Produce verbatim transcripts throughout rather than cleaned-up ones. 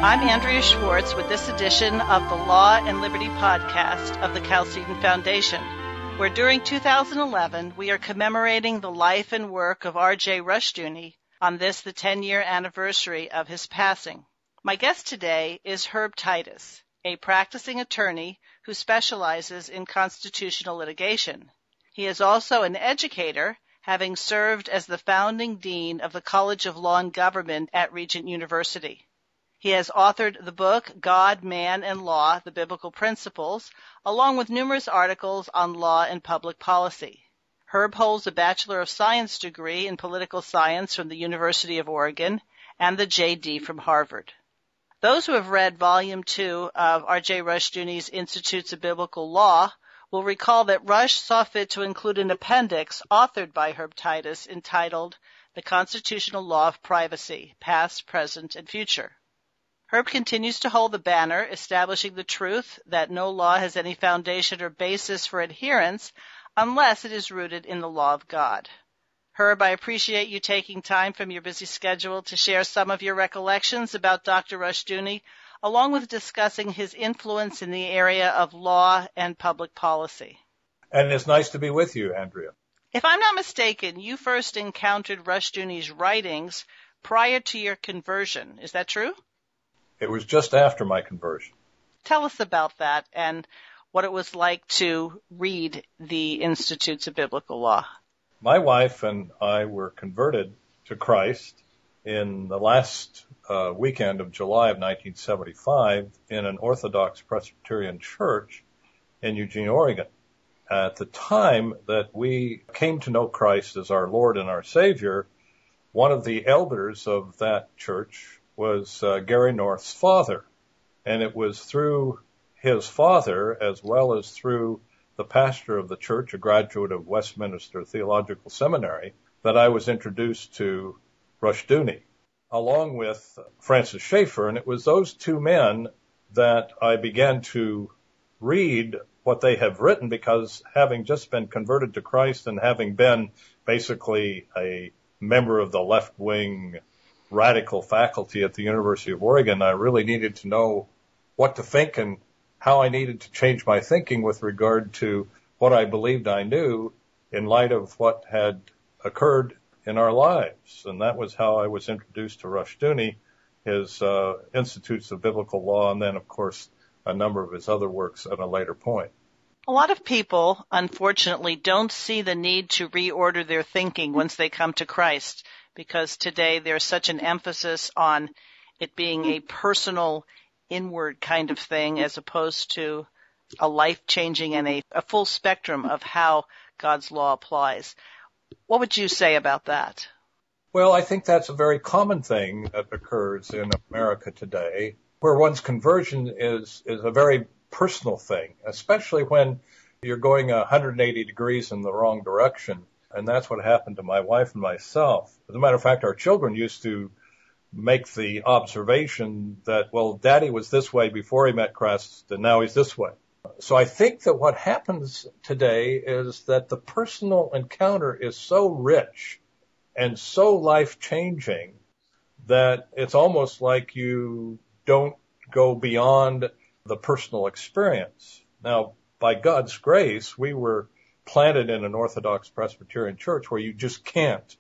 I'm Andrea Schwartz with this edition of the Law and Liberty podcast of the Chalcedon Foundation, where during two thousand eleven we are commemorating the life and work of R J Rushdoony on this, the ten-year anniversary of his passing. My guest today is Herb Titus, a practicing attorney who specializes in constitutional litigation. He is also an educator, having served as the founding dean of the College of Law and Government at Regent University. He has authored the book, God, Man, and Law, The Biblical Principles, along with numerous articles on law and public policy. Herb holds a Bachelor of Science degree in Political Science from the University of Oregon and the J D from Harvard. Those who have read Volume two of R J Rushdoony's Institutes of Biblical Law will recall that Rush saw fit to include an appendix authored by Herb Titus entitled The Constitutional Law of Privacy, Past, Present, and Future. Herb continues to hold the banner establishing the truth that no law has any foundation or basis for adherence unless it is rooted in the law of God. Herb, I appreciate you taking time from your busy schedule to share some of your recollections about Doctor Rushdoony, along with discussing his influence in the area of law and public policy. And it's nice to be with you, Andrea. If I'm not mistaken, you first encountered Rushdoony's writings prior to your conversion. Is that true? It was just after my conversion. Tell us about that and what it was like to read the Institutes of Biblical Law. My wife and I were converted to Christ in the last uh, weekend of July of nineteen seventy-five in an Orthodox Presbyterian church in Eugene, Oregon. At the time that we came to know Christ as our Lord and our Savior, one of the elders of that church was uh, Gary North's father. And it was through his father, as well as through the pastor of the church, a graduate of Westminster Theological Seminary, that I was introduced to Rushdoony, along with Francis Schaeffer. And it was those two men that I began to read what they have written, because having just been converted to Christ and having been basically a member of the left-wing radical faculty at the University of Oregon, I really needed to know what to think and how I needed to change my thinking with regard to what I believed I knew in light of what had occurred in our lives. And that was how I was introduced to Rushdoony, his uh, Institutes of Biblical Law, and then, of course, a number of his other works at a later point. A lot of people, unfortunately, don't see the need to reorder their thinking once they come to Christ, because today there's such an emphasis on it being a personal, inward kind of thing as opposed to a life-changing and a, a full spectrum of how God's law applies. What would you say about that? Well, I think that's a very common thing that occurs in America today, where one's conversion is, is a very personal thing, especially when you're going one hundred eighty degrees in the wrong direction. And that's what happened to my wife and myself. As a matter of fact, our children used to make the observation that, well, Daddy was this way before he met Christ, and now he's this way. So I think that what happens today is that the personal encounter is so rich and so life-changing that it's almost like you don't go beyond the personal experience. Now, by God's grace, we were planted in an Orthodox Presbyterian church where you just can't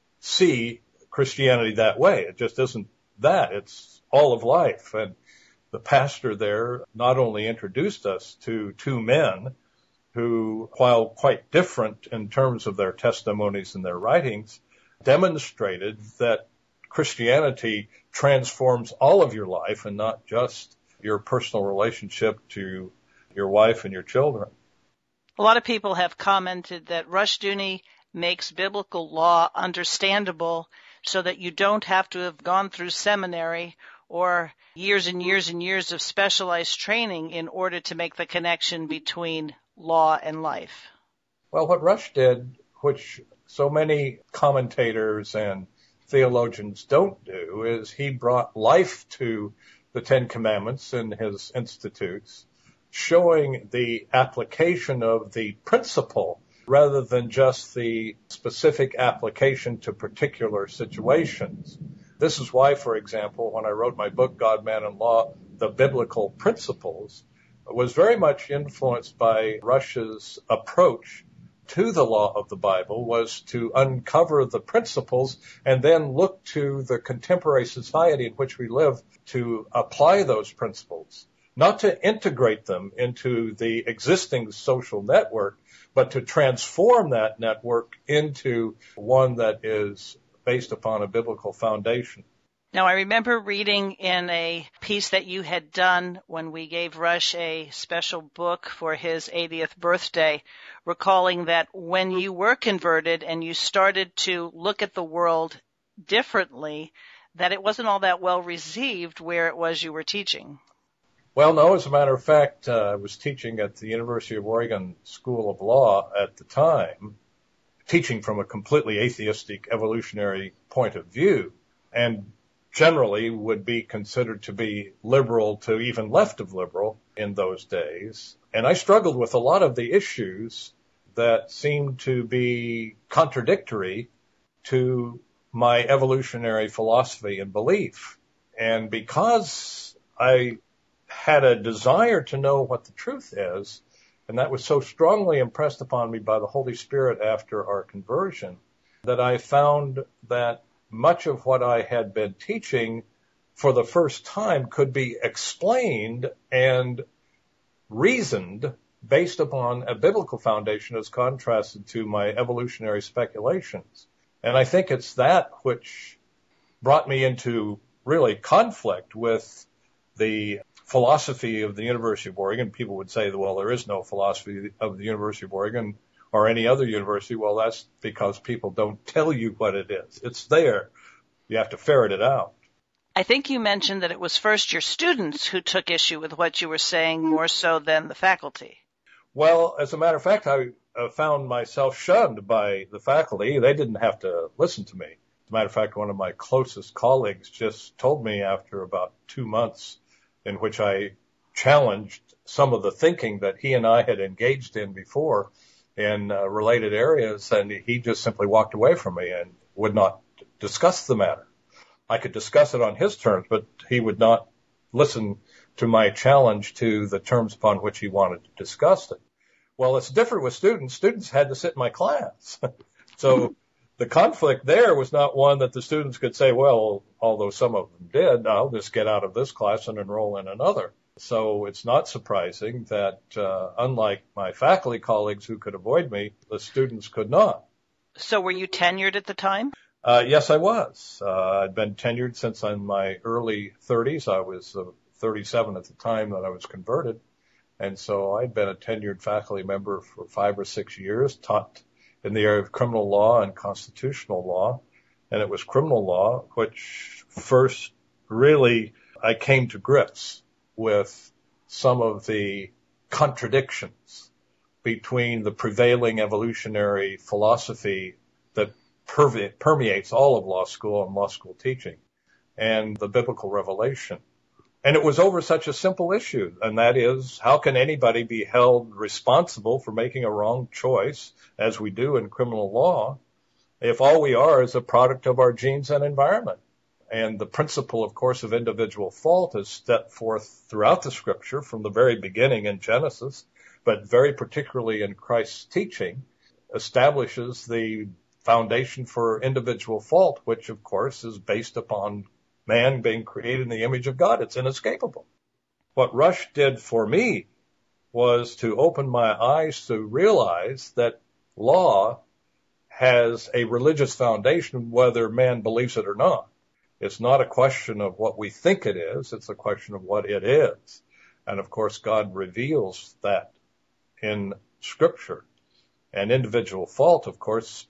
see Christianity that way. It just isn't that. It's all of life. And the pastor there not only introduced us to two men who, while quite different in terms of their testimonies and their writings, demonstrated that Christianity transforms all of your life and not just your personal relationship to your wife and your children. A lot of people have commented that Rushdoony makes biblical law understandable so that you don't have to have gone through seminary or years and years and years of specialized training in order to make the connection between law and life. Well, what Rush did, which so many commentators and theologians don't do, is he brought life to the Ten Commandments in his institutes, showing the application of the principle rather than just the specific application to particular situations. This is why, for example, when I wrote my book, God, Man, and Law, The Biblical Principles, was very much influenced by Rush's approach to the law of the Bible, was to uncover the principles and then look to the contemporary society in which we live to apply those principles, not to integrate them into the existing social network, but to transform that network into one that is based upon a biblical foundation. Now, I remember reading in a piece that you had done when we gave Rush a special book for his eightieth birthday, recalling that when you were converted and you started to look at the world differently, that it wasn't all that well received where it was you were teaching. Well, no, as a matter of fact, uh, I was teaching at the University of Oregon School of Law at the time, teaching from a completely atheistic evolutionary point of view, and generally would be considered to be liberal to even left of liberal in those days. And I struggled with a lot of the issues that seemed to be contradictory to my evolutionary philosophy and belief. And because I had a desire to know what the truth is, and that was so strongly impressed upon me by the Holy Spirit after our conversion, that I found that much of what I had been teaching for the first time could be explained and reasoned based upon a biblical foundation as contrasted to my evolutionary speculations. And I think it's that which brought me into really conflict with the philosophy of the University of Oregon. People would say, well, there is no philosophy of the University of Oregon or any other university. Well, that's because people don't tell you what it is. It's there. You have to ferret it out. I think you mentioned that it was first your students who took issue with what you were saying more so than the faculty. Well, as a matter of fact, I uh, found myself shunned by the faculty. They didn't have to listen to me. As a matter of fact, one of my closest colleagues just told me after about two months in which I challenged some of the thinking that he and I had engaged in before in uh, related areas, and he just simply walked away from me and would not discuss the matter. I could discuss it on his terms, but he would not listen to my challenge to the terms upon which he wanted to discuss it. Well, it's different with students. Students had to sit in my class. So the conflict there was not one that the students could say, well, although some of them did, I'll just get out of this class and enroll in another. So it's not surprising that, uh, unlike my faculty colleagues who could avoid me, the students could not. So were you tenured at the time? Uh, yes, I was. Uh, I'd been tenured since in my early thirties. I was uh, thirty-seven at the time that I was converted. And so I'd been a tenured faculty member for five or six years, taught in the area of criminal law and constitutional law. And it was criminal law which first really I came to grips with some of the contradictions between the prevailing evolutionary philosophy that perve- permeates all of law school and law school teaching and the biblical revelation. And it was over such a simple issue, and that is, how can anybody be held responsible for making a wrong choice, as we do in criminal law, if all we are is a product of our genes and environment? And the principle, of course, of individual fault is set forth throughout the Scripture from the very beginning in Genesis, but very particularly in Christ's teaching, establishes the foundation for individual fault, which, of course, is based upon man being created in the image of God. It's inescapable. What Rush did for me was to open my eyes to realize that law has a religious foundation, whether man believes it or not. It's not a question of what we think it is. It's a question of what it is. And of course, God reveals that in Scripture. And individual fault, of course,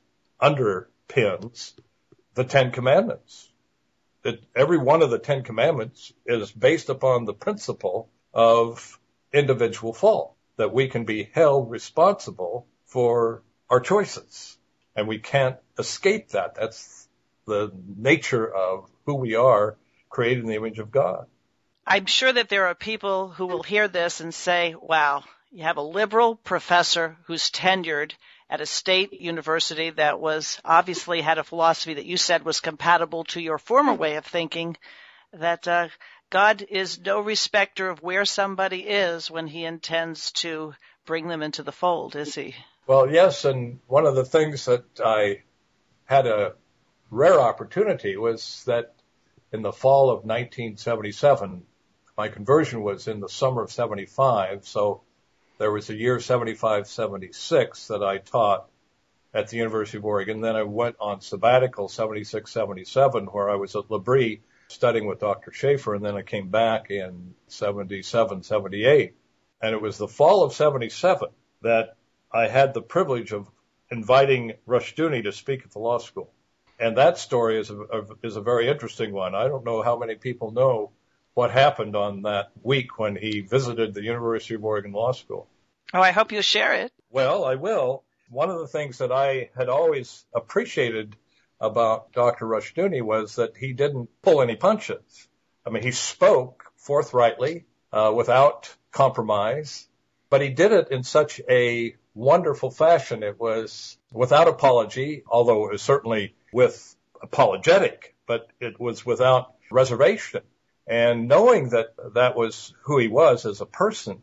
underpins the Ten Commandments. That every one of the Ten Commandments is based upon the principle of individual fault, that we can be held responsible for our choices. And we can't escape that. That's the nature of who we are, created in the image of God. I'm sure that there are people who will hear this and say, wow, you have a liberal professor who's tenured at a state university that was obviously had a philosophy that you said was compatible to your former way of thinking, that uh, God is no respecter of where somebody is when he intends to bring them into the fold, is he? Well, yes, and one of the things that I had a rare opportunity was that in the fall of nineteen seventy-seven, my conversion was in the summer of seventy-five, so there was a year seventy-five seventy-six that I taught at the University of Oregon. Then I went on sabbatical seventy-six seventy-seven, where I was at L'Abri studying with Doctor Schaefer, and then I came back in seventy-seven seventy-eight. And it was the fall of seventy-seven that I had the privilege of inviting Rushdoony to speak at the law school. And that story is a, is a very interesting one. I don't know how many people know what happened on that week when he visited the University of Oregon Law School. Oh, I hope you'll share it. Well, I will. One of the things that I had always appreciated about Doctor Rushdoony was that he didn't pull any punches. I mean, he spoke forthrightly, uh, without compromise, but he did it in such a wonderful fashion. It was without apology, although it was certainly with apologetic, but it was without reservation. And knowing that that was who he was as a person,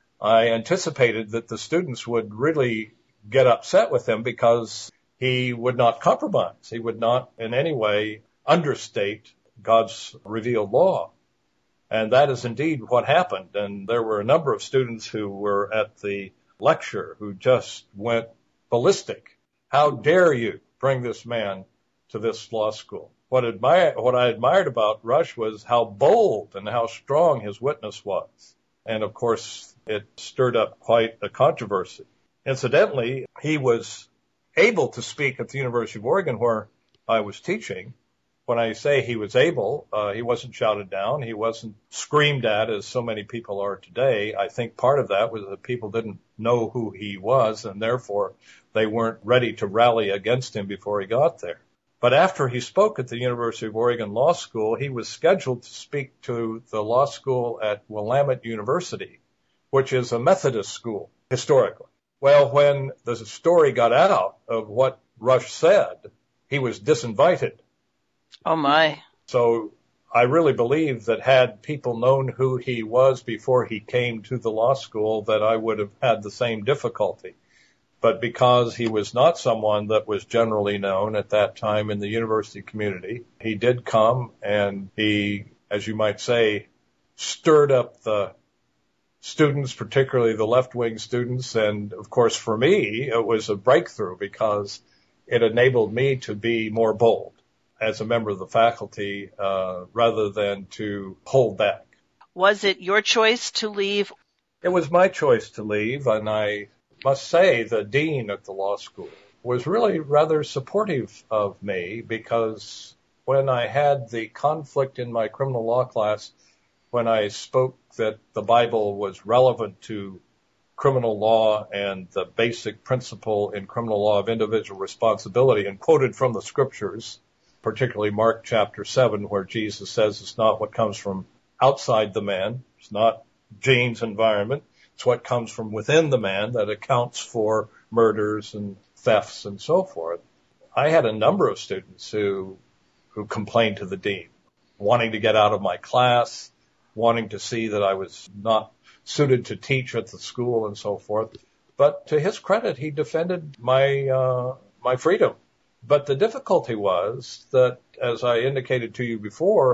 I anticipated that the students would really get upset with him because he would not compromise. He would not in any way understate God's revealed law. And that is indeed what happened. And there were a number of students who were at the lecture who just went ballistic. How dare you bring this man to this law school? What, admire, what I admired about Rush was how bold and how strong his witness was. And, of course, it stirred up quite a controversy. Incidentally, he was able to speak at the University of Oregon where I was teaching. When I say he was able, uh, he wasn't shouted down. He wasn't screamed at as so many people are today. I think part of that was that people didn't know who he was, and therefore they weren't ready to rally against him before he got there. But after he spoke at the University of Oregon Law School, he was scheduled to speak to the law school at Willamette University, which is a Methodist school historically. Well, when the story got out of what Rush said, he was disinvited. Oh, my. So I really believe that had people known who he was before he came to the law school, that I would have had the same difficulty. But because he was not someone that was generally known at that time in the university community, he did come and he, as you might say, stirred up the students, particularly the left-wing students. And, of course, for me, it was a breakthrough because it enabled me to be more bold as a member of the faculty, uh, rather than to hold back. Was it your choice to leave? It was my choice to leave, and I must say the dean at the law school was really rather supportive of me, because when I had the conflict in my criminal law class, when I spoke that the Bible was relevant to criminal law and the basic principle in criminal law of individual responsibility, and quoted from the scriptures, particularly Mark chapter seven, where Jesus says it's not what comes from outside the man, it's not genes, environment, it's what comes from within the man that accounts for murders and thefts and so forth. I had a number of students who who complained to the dean, wanting to get out of my class, wanting to see that I was not suited to teach at the school and so forth. But to his credit, he defended my uh, my freedom. But the difficulty was that, as I indicated to you before,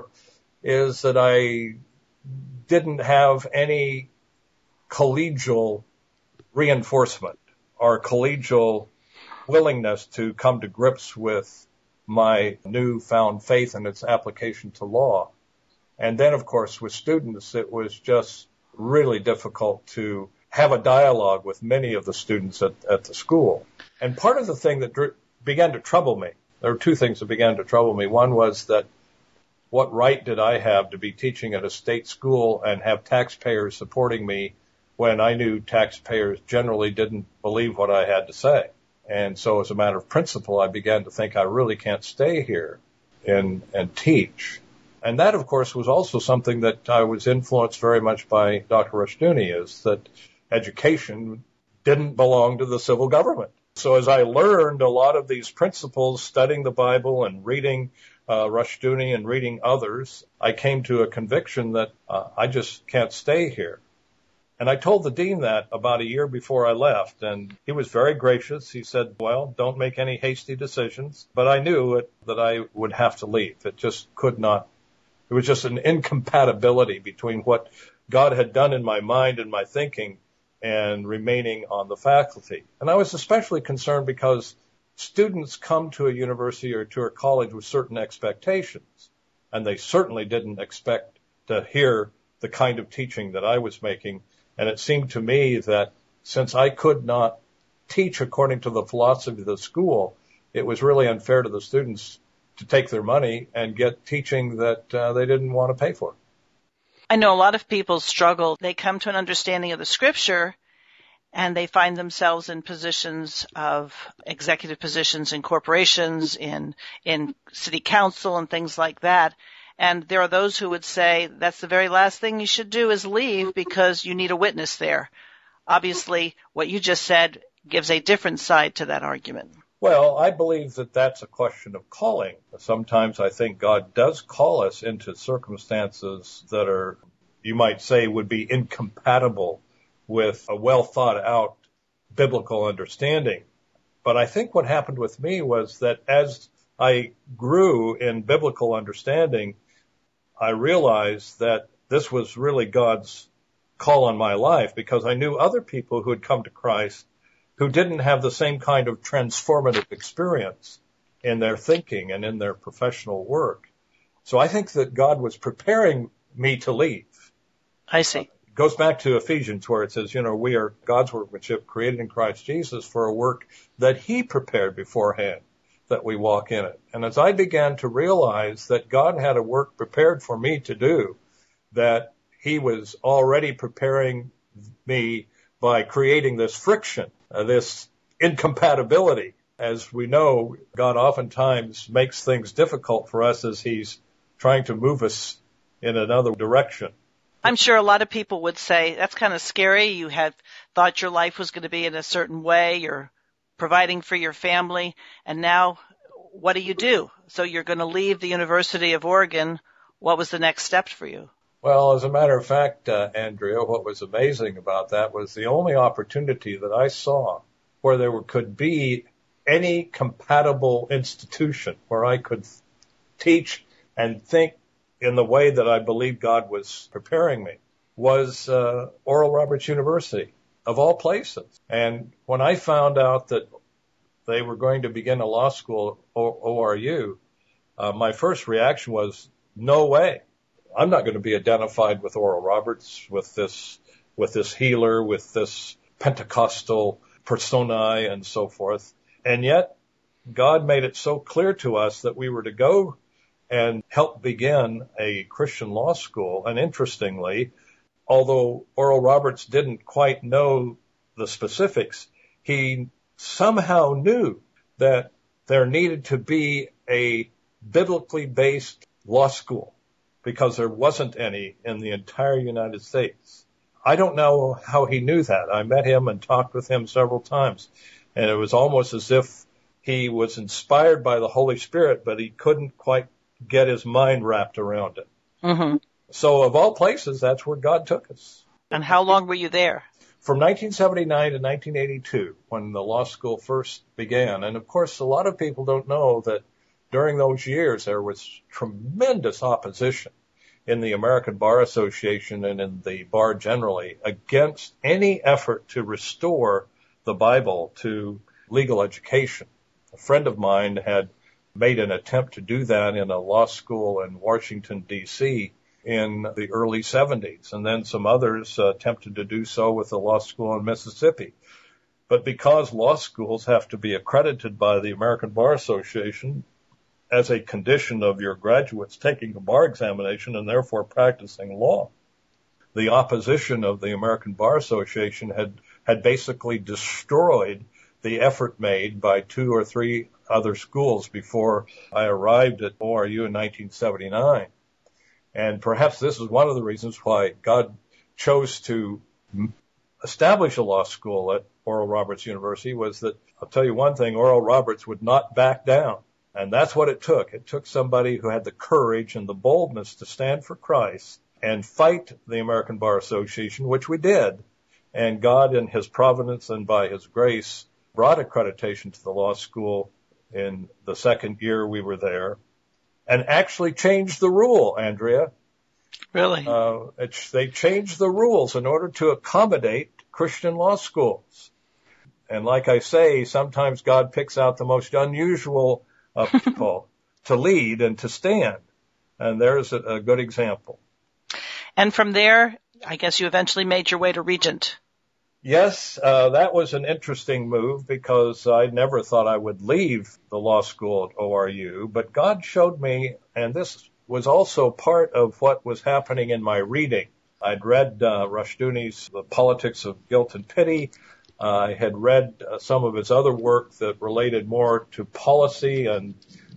is that I didn't have any collegial reinforcement or collegial willingness to come to grips with my newfound faith and its application to law. And then, of course, with students, it was just really difficult to have a dialogue with many of the students at, at the school. And part of the thing that dr- began to trouble me, there were two things that began to trouble me. One was that what right did I have to be teaching at a state school and have taxpayers supporting me when I knew taxpayers generally didn't believe what I had to say? And so as a matter of principle, I began to think I really can't stay here and, and teach. And that, of course, was also something that I was influenced very much by Doctor Rushdoony, is that education didn't belong to the civil government. So as I learned a lot of these principles, studying the Bible and reading uh, Rushdoony and reading others, I came to a conviction that uh, I just can't stay here. And I told the dean that about a year before I left, and he was very gracious. He said, well, don't make any hasty decisions. But I knew it, that I would have to leave. It just could not. It was just an incompatibility between what God had done in my mind and my thinking and remaining on the faculty. And I was especially concerned because students come to a university or to a college with certain expectations, and they certainly didn't expect to hear the kind of teaching that I was making. And it seemed to me that since I could not teach according to the philosophy of the school, it was really unfair to the students to take their money and get teaching that uh, they didn't want to pay for. I know a lot of people struggle. They come to an understanding of the scripture and they find themselves in positions of executive positions in corporations, in, in city council and things like that. And there are those who would say that's the very last thing you should do is leave because you need a witness there. Obviously, what you just said gives a different side to that argument. Well, I believe that that's a question of calling. Sometimes I think God does call us into circumstances that are, you might say, would be incompatible with a well thought out biblical understanding. But I think what happened with me was that as I grew in biblical understanding, I realized that this was really God's call on my life because I knew other people who had come to Christ who didn't have the same kind of transformative experience in their thinking and in their professional work. So I think that God was preparing me to leave. I see. It goes back to Ephesians where it says, you know, we are God's workmanship created in Christ Jesus for a work that he prepared beforehand, that we walk in it. And as I began to realize that God had a work prepared for me to do, that he was already preparing me by creating this friction, uh, this incompatibility. As we know, God oftentimes makes things difficult for us as he's trying to move us in another direction. I'm sure a lot of people would say, that's kind of scary. You had thought your life was going to be in a certain way. You're providing for your family, and now what do you do? So you're going to leave the University of Oregon. What was the next step for you? Well, as a matter of fact, uh, Andrea, what was amazing about that was the only opportunity that I saw where there could be any compatible institution where I could teach and think in the way that I believed God was preparing me was uh, Oral Roberts University, of all places. And when I found out that they were going to begin a law school, O R U, uh, my first reaction was, no way. I'm not going to be identified with Oral Roberts, with this, with this healer, with this Pentecostal personae and so forth. And yet God made it so clear to us that we were to go and help begin a Christian law school. And interestingly, although Oral Roberts didn't quite know the specifics, he somehow knew that there needed to be a biblically based law school because there wasn't any in the entire United States. I don't know how he knew that. I met him and talked with him several times, and it was almost as if he was inspired by the Holy Spirit, but he couldn't quite get his mind wrapped around it. Mm-hmm. So of all places, that's where God took us. And how long were you there? From nineteen seventy-nine to nineteen eighty-two, when the law school first began. And of course, a lot of people don't know that during those years, there was tremendous opposition in the American Bar Association and in the bar generally against any effort to restore the Bible to legal education. A friend of mine had made an attempt to do that in a law school in Washington, D C in the early seventies, and then some others uh, attempted to do so with a law school in Mississippi. But because law schools have to be accredited by the American Bar Association as a condition of your graduates taking a bar examination and therefore practicing law, the opposition of the American Bar Association had, had basically destroyed the effort made by two or three other schools before I arrived at O R U in nineteen seventy-nine. And perhaps this is one of the reasons why God chose to establish a law school at Oral Roberts University was that, I'll tell you one thing, Oral Roberts would not back down. And that's what it took. It took somebody who had the courage and the boldness to stand for Christ and fight the American Bar Association, which we did. And God, in his providence and by his grace, brought accreditation to the law school in the second year we were there, and actually changed the rule, Andrea. Really? Uh, it's, they changed the rules in order to accommodate Christian law schools. And like I say, sometimes God picks out the most unusual of people to lead and to stand. And there's a, a good example. And from there, I guess you eventually made your way to Regent. Yes, uh, that was an interesting move because I never thought I would leave the law school at O R U, but God showed me, and this was also part of what was happening in my reading. I'd read uh, Rushdoony's The Politics of Guilt and Pity. Uh, I had read uh, some of his other work that related more to policy and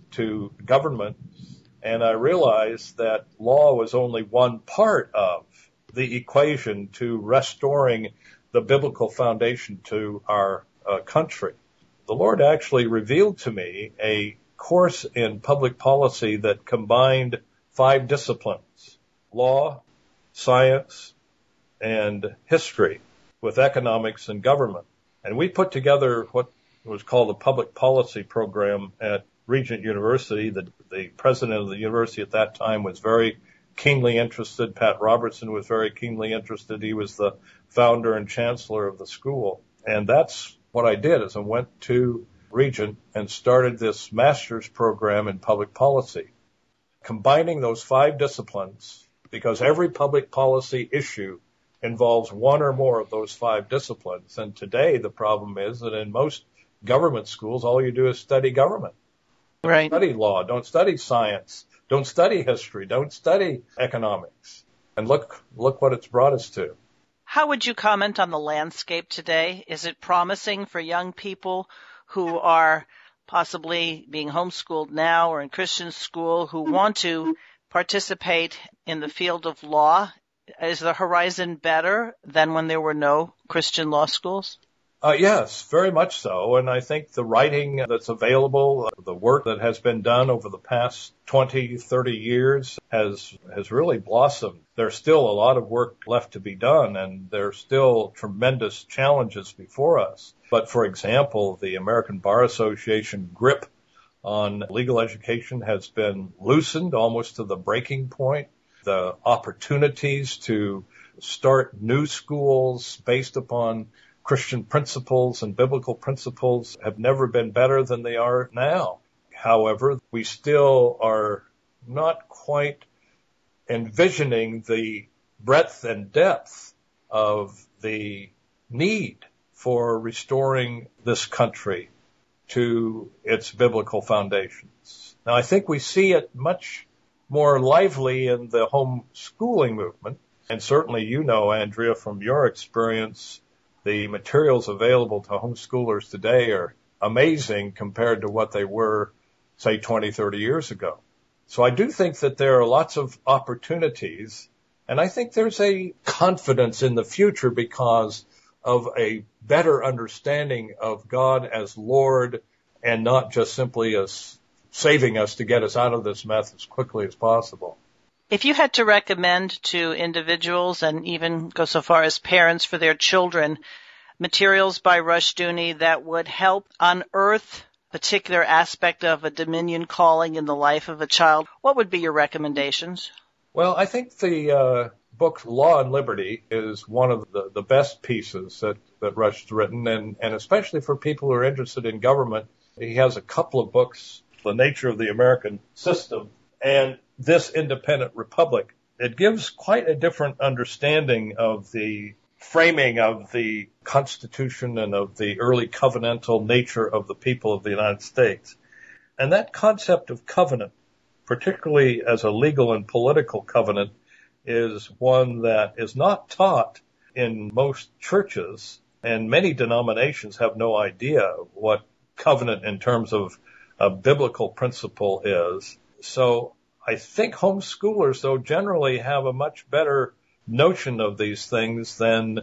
to government, and I realized that law was only one part of the equation to restoring the biblical foundation to our uh, country. The Lord actually revealed to me a course in public policy that combined five disciplines: law, science, and history, with economics and government. And we put together what was called the public policy program at Regent University. The, the president of the university at that time was very keenly interested. Pat Robertson was very keenly interested. He was the founder and chancellor of the school. And that's what I did, is I went to Regent and started this master's program in public policy, combining those five disciplines, because every public policy issue involves one or more of those five disciplines. And today the problem is that in most government schools, all you do is study government. Right. Study law, don't study science, don't study history, don't study economics. And look, look what it's brought us to. How would you comment on the landscape today? Is it promising for young people who are possibly being homeschooled now or in Christian school who want to participate in the field of law? Is the horizon better than when there were no Christian law schools? Uh, yes, very much so. And I think the writing that's available, uh, the work that has been done over the past twenty, thirty years has, has really blossomed. There's still a lot of work left to be done, and there's still tremendous challenges before us. But for example, the American Bar Association grip on legal education has been loosened almost to the breaking point. The opportunities to start new schools based upon Christian principles and biblical principles have never been better than they are now. However, we still are not quite envisioning the breadth and depth of the need for restoring this country to its biblical foundations. Now, I think we see it much more lively in the homeschooling movement. And certainly you know, Andrea, from your experience, the materials available to homeschoolers today are amazing compared to what they were, say, twenty, thirty years ago. So I do think that there are lots of opportunities, and I think there's a confidence in the future because of a better understanding of God as Lord and not just simply as saving us to get us out of this mess as quickly as possible. If you had to recommend to individuals and even go so far as parents for their children materials by Rushdoony that would help unearth a particular aspect of a dominion calling in the life of a child, what would be your recommendations? Well, I think the uh, book Law and Liberty is one of the, the best pieces that, that Rush has written, and, and especially for people who are interested in government. He has a couple of books, The Nature of the American System and This Independent Republic. It gives quite a different understanding of the framing of the Constitution and of the early covenantal nature of the people of the United States. And that concept of covenant, particularly as a legal and political covenant, is one that is not taught in most churches, and many denominations have no idea what covenant in terms of a biblical principle is. So I think homeschoolers, though, generally have a much better notion of these things than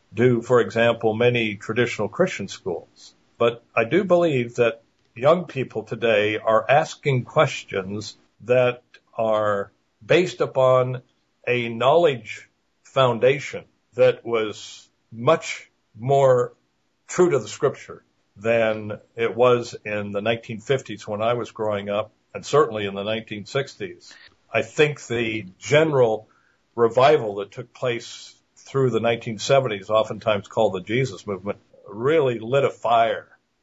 do, for example, many traditional Christian schools. But I do believe that young people today are asking questions that are based upon a knowledge foundation that was much more true to the Scripture than it was in the nineteen fifties when I was growing up, and certainly in the nineteen sixties. I think the general revival that took place through the nineteen seventies, oftentimes called the Jesus movement, really lit a fire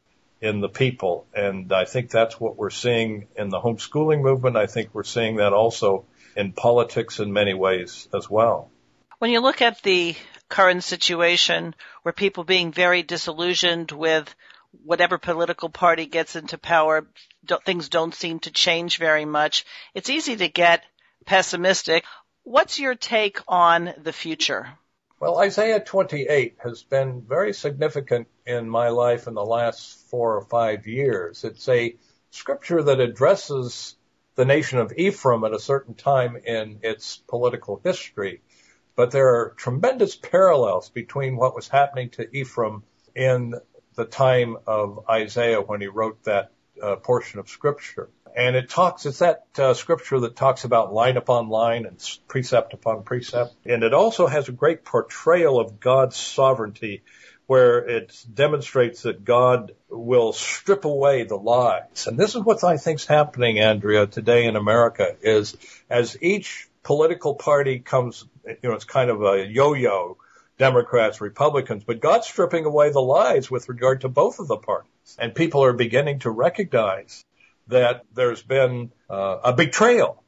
in the people. And I think that's what we're seeing in the homeschooling movement. I think we're seeing that also in politics in many ways as well. When you look at the current situation where people being very disillusioned with whatever political party gets into power, don't, things don't seem to change very much, it's easy to get pessimistic. What's your take on the future? Well, Isaiah twenty-eight has been very significant in my life in the last four or five years. It's a scripture that addresses the nation of Ephraim at a certain time in its political history. But there are tremendous parallels between what was happening to Ephraim in the time of Isaiah when he wrote that uh, portion of scripture. And it talks, it's that uh, scripture that talks about line upon line and precept upon precept. And it also has a great portrayal of God's sovereignty, where it demonstrates that God will strip away the lies. And this is what I think is happening, Andrea, today in America, is as each political party comes, you know, it's kind of a yo-yo, Democrats, Republicans, but God's stripping away the lies with regard to both of the parties. And people are beginning to recognize that there's been uh, a betrayal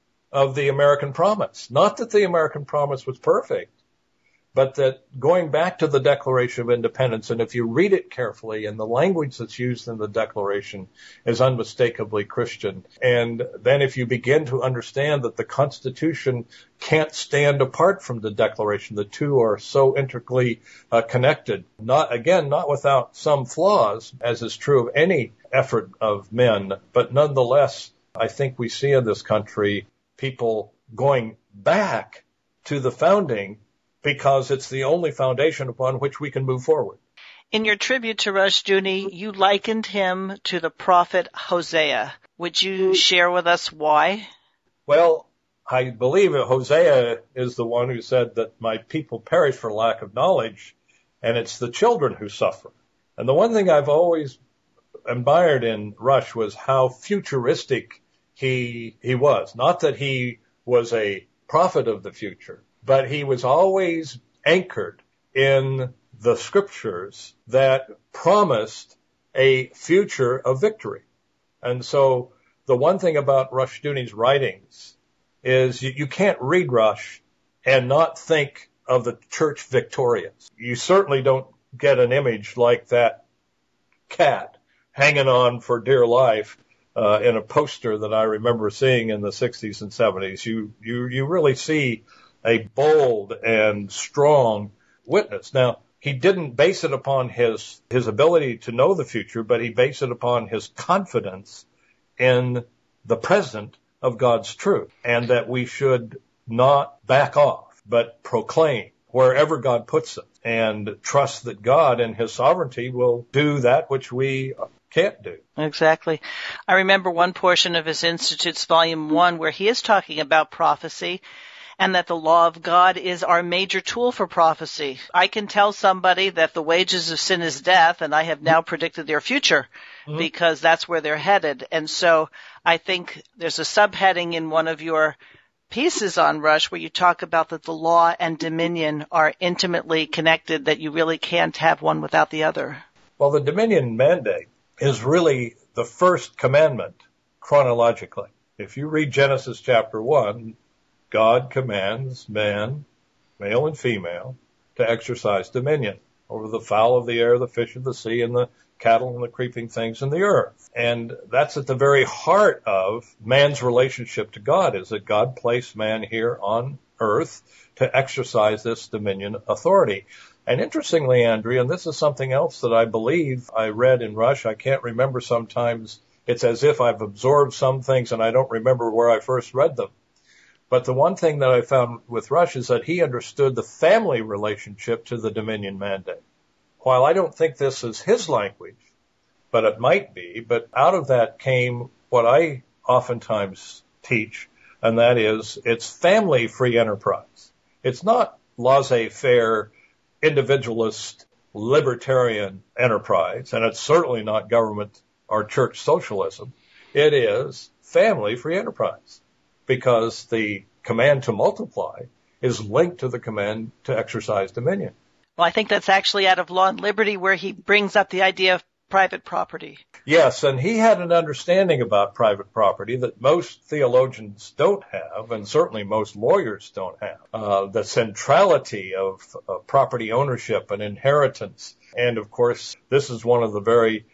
of the American promise. Not that the American promise was perfect, but that going back to the Declaration of Independence, and if you read it carefully, and the language that's used in the Declaration is unmistakably Christian. And then if you begin to understand that the Constitution can't stand apart from the Declaration, the two are so intricately uh, connected, not, again, not without some flaws, as is true of any effort of men, but nonetheless, I think we see in this country people going back to the founding because it's the only foundation upon which we can move forward. In your tribute to Rushdoony, you likened him to the prophet Hosea. Would you share with us why? Well, I believe that Hosea is the one who said that my people perish for lack of knowledge, and it's the children who suffer. And the one thing I've always admired in Rush was how futuristic he he was. Not that he was a prophet of the future, but he was always anchored in the scriptures that promised a future of victory. And so the one thing about Rushdoony's writings is you, you can't read Rush and not think of the church victorious. You certainly don't get an image like that cat hanging on for dear life uh, in a poster that I remember seeing in the sixties and seventies. You you you really see a bold and strong witness. Now, he didn't base it upon his, his ability to know the future, but he based it upon his confidence in the present of God's truth, and that we should not back off, but proclaim wherever God puts us, and trust that God in his sovereignty will do that which we can't do. Exactly. I remember one portion of his Institutes, Volume one, where he is talking about prophecy, and that the law of God is our major tool for prophecy. I can tell somebody that the wages of sin is death, and I have now predicted their future mm-hmm. because that's where they're headed. And so I think there's a subheading in one of your pieces on Rush where you talk about that the law and dominion are intimately connected, that you really can't have one without the other. Well, the dominion mandate is really the first commandment chronologically. If you read Genesis chapter one, God commands man, male and female, to exercise dominion over the fowl of the air, the fish of the sea, and the cattle and the creeping things in the earth. And that's at the very heart of man's relationship to God, is that God placed man here on earth to exercise this dominion authority. And interestingly, Andrea, and this is something else that I believe I read in Rush, I can't remember sometimes, it's as if I've absorbed some things and I don't remember where I first read them. But the one thing that I found with Rush is that he understood the family relationship to the Dominion mandate. While I don't think this is his language, but it might be, but out of that came what I oftentimes teach, and that is it's family free enterprise. It's not laissez-faire, individualist, libertarian enterprise, and it's certainly not government or church socialism. It is family free enterprise because the command to multiply is linked to the command to exercise dominion. Well, I think that's actually out of Law and Liberty where he brings up the idea of private property. Yes, and he had an understanding about private property that most theologians don't have, and certainly most lawyers don't have. Uh, the centrality of uh, property ownership and inheritance. And, of course, this is one of the very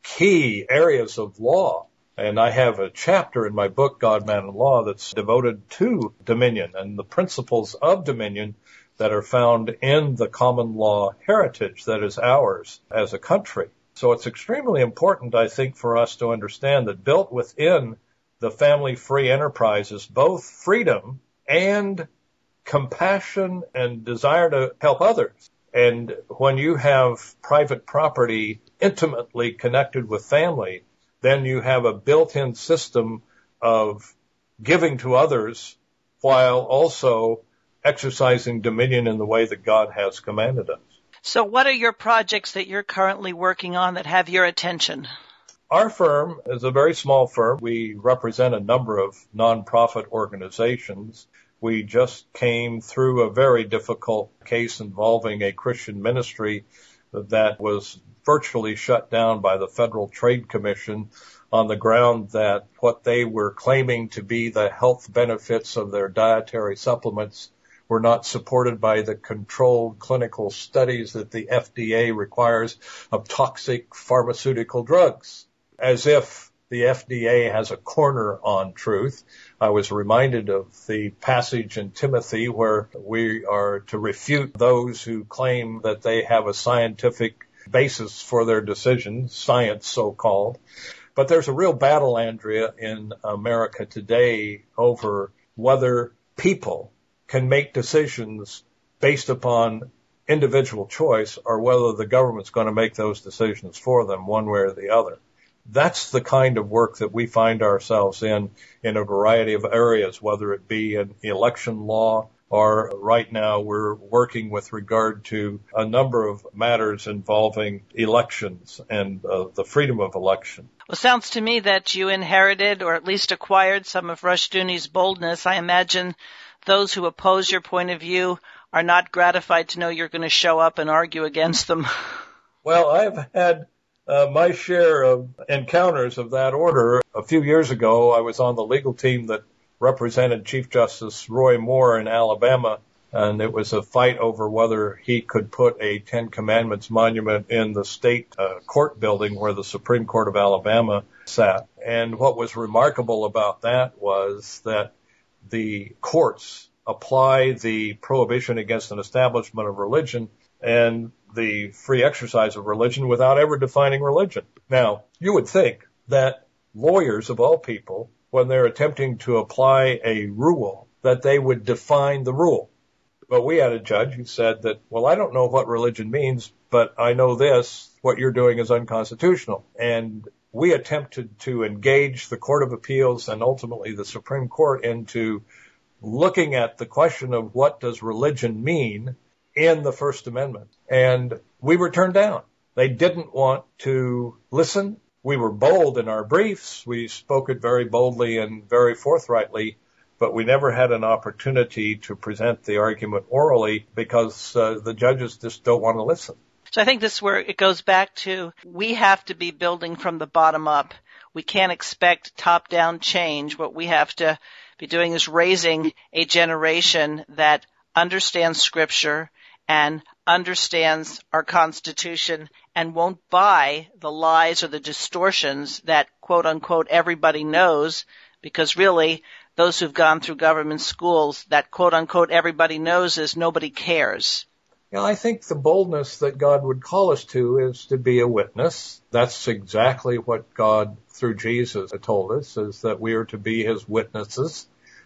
key areas of law. And I have a chapter in my book, God, Man, and Law, that's devoted to dominion and the principles of dominion that are found in the common law heritage that is ours as a country. So it's extremely important, I think, for us to understand that built within the family-free enterprise is both freedom and compassion and desire to help others. And when you have private property intimately connected with family, then you have a built-in system of giving to others while also exercising dominion in the way that God has commanded us. So what are your projects that you're currently working on that have your attention? Our firm is a very small firm. We represent a number of nonprofit organizations. We just came through a very difficult case involving a Christian ministry that was virtually shut down by the Federal Trade Commission on the ground that what they were claiming to be the health benefits of their dietary supplements were not supported by the controlled clinical studies that the F D A requires of toxic pharmaceutical drugs. As if the F D A has a corner on truth. I was reminded of the passage in Timothy where we are to refute those who claim that they have a scientific basis for their decisions, science so-called. But there's a real battle, Andrea, in America today over whether people can make decisions based upon individual choice or whether the government's going to make those decisions for them one way or the other. That's the kind of work that we find ourselves in, in a variety of areas, whether it be in election law or right now we're working with regard to a number of matters involving elections and uh, the freedom of election. Well, it sounds to me that you inherited or at least acquired some of Rushdoony's boldness. I imagine those who oppose your point of view are not gratified to know you're going to show up and argue against them. Well, I've had uh, my share of encounters of that order. A few years ago, I was on the legal team that represented Chief Justice Roy Moore in Alabama, and it was a fight over whether he could put a Ten Commandments monument in the state uh, court building where the Supreme Court of Alabama sat. And what was remarkable about that was that the courts apply the prohibition against an establishment of religion and the free exercise of religion without ever defining religion. Now, you would think that lawyers of all people, when they're attempting to apply a rule, that they would define the rule. But we had a judge who said that, well, I don't know what religion means, but I know this, what you're doing is unconstitutional. And we attempted to engage the Court of Appeals and ultimately the Supreme Court into looking at the question of what does religion mean in the First Amendment. And we were turned down. They didn't want to listen. We were bold in our briefs. We spoke it very boldly and very forthrightly, but we never had an opportunity to present the argument orally because uh, the judges just don't want to listen. So I think this is where it goes back to we have to be building from the bottom up. We can't expect top-down change. What we have to be doing is raising a generation that understands Scripture and understands our Constitution and won't buy the lies or the distortions that, quote-unquote, everybody knows, because really those who've gone through government schools, that, quote-unquote, everybody knows is nobody cares. Yeah, I think the boldness that God would call us to is to be a witness. That's exactly what God, through Jesus, told us, is that we are to be his witnesses.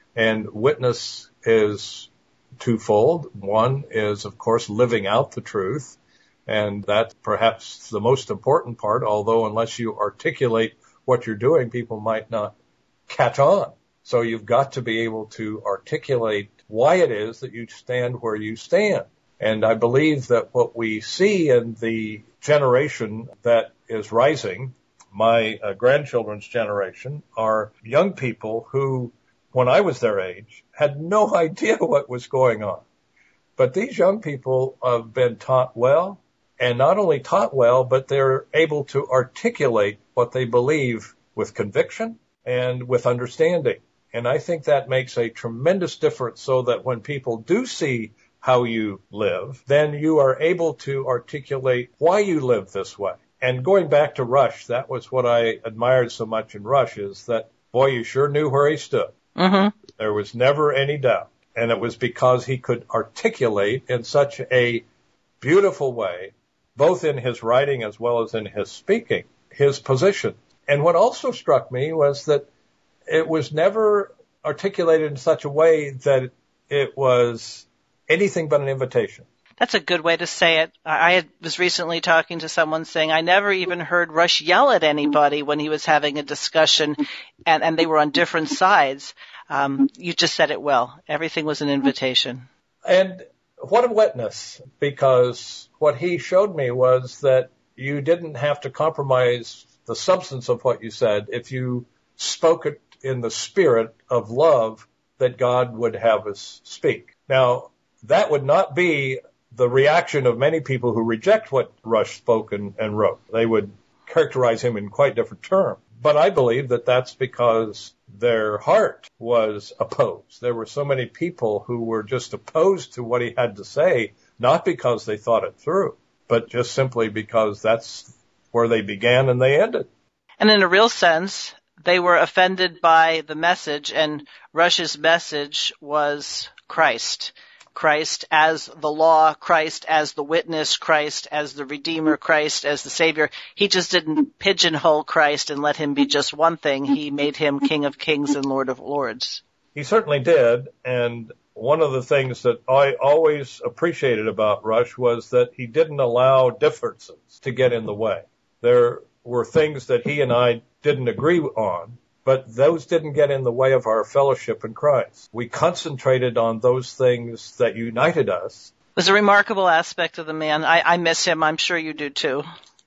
And witness is twofold. One is, of course, living out the truth. And that's perhaps the most important part, although unless you articulate what you're doing, people might not catch on. So you've got to be able to articulate why it is that you stand where you stand. And I believe that what we see in the generation that is rising, my uh, grandchildren's generation, are young people who, when I was their age, had no idea what was going on. But these young people have been taught well, and not only taught well, but they're able to articulate what they believe with conviction and with understanding. And I think that makes a tremendous difference, so that when people do see how you live, then you are able to articulate why you live this way. And going back to Rush, that was what I admired so much in Rush, is that, boy, you sure knew where he stood. Mm-hmm. There was never any doubt. And it was because he could articulate in such a beautiful way, both in his writing as well as in his speaking, his position. And what also struck me was that it was never articulated in such a way that it was anything but an invitation. That's a good way to say it. I had, was recently talking to someone saying I never even heard Rush yell at anybody when he was having a discussion, and, and they were on different sides. Um, you just said it well. Everything was an invitation. And what a witness, because what he showed me was that you didn't have to compromise the substance of what you said if you spoke it in the spirit of love that God would have us speak. Now, that would not be the reaction of many people who reject what Rush spoke and, and wrote. They would characterize him in quite different terms. But I believe that that's because their heart was opposed. There were so many people who were just opposed to what he had to say, not because they thought it through, but just simply because that's where they began and they ended. And in a real sense, they were offended by the message, and Rush's message was Christ. Christ as the law, Christ as the witness, Christ as the Redeemer, Christ as the Savior. He just didn't pigeonhole Christ and let him be just one thing. He made him King of Kings and Lord of Lords. He certainly did, and one of the things that I always appreciated about Rush was that he didn't allow differences to get in the way. There were things that he and I didn't agree on, but those didn't get in the way of our fellowship in Christ. We concentrated on those things that united us. It was a remarkable aspect of the man. I, I miss him. I'm sure you do too.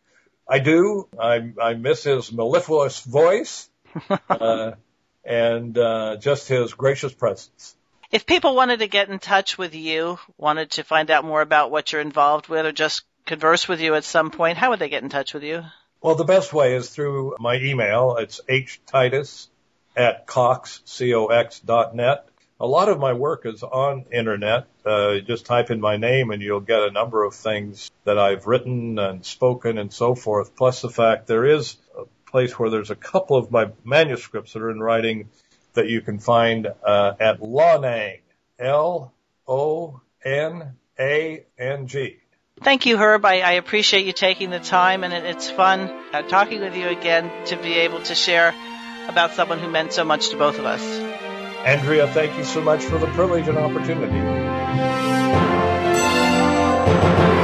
I do. I, I miss his mellifluous voice uh, and uh, just his gracious presence. If people wanted to get in touch with you, wanted to find out more about what you're involved with, or just converse with you at some point, how would they get in touch with you? Well, the best way is through my email. It's htitus at cox, C O X dot net. A lot of my work is on internet. Uh, just type in my name and you'll get a number of things that I've written and spoken and so forth. Plus the fact there is a place where there's a couple of my manuscripts that are in writing that you can find uh, at Lonang, L O N A N G. Thank you, Herb. I, I appreciate you taking the time, and it, it's fun uh, talking with you again to be able to share about someone who meant so much to both of us. Andrea, thank you so much for the privilege and opportunity.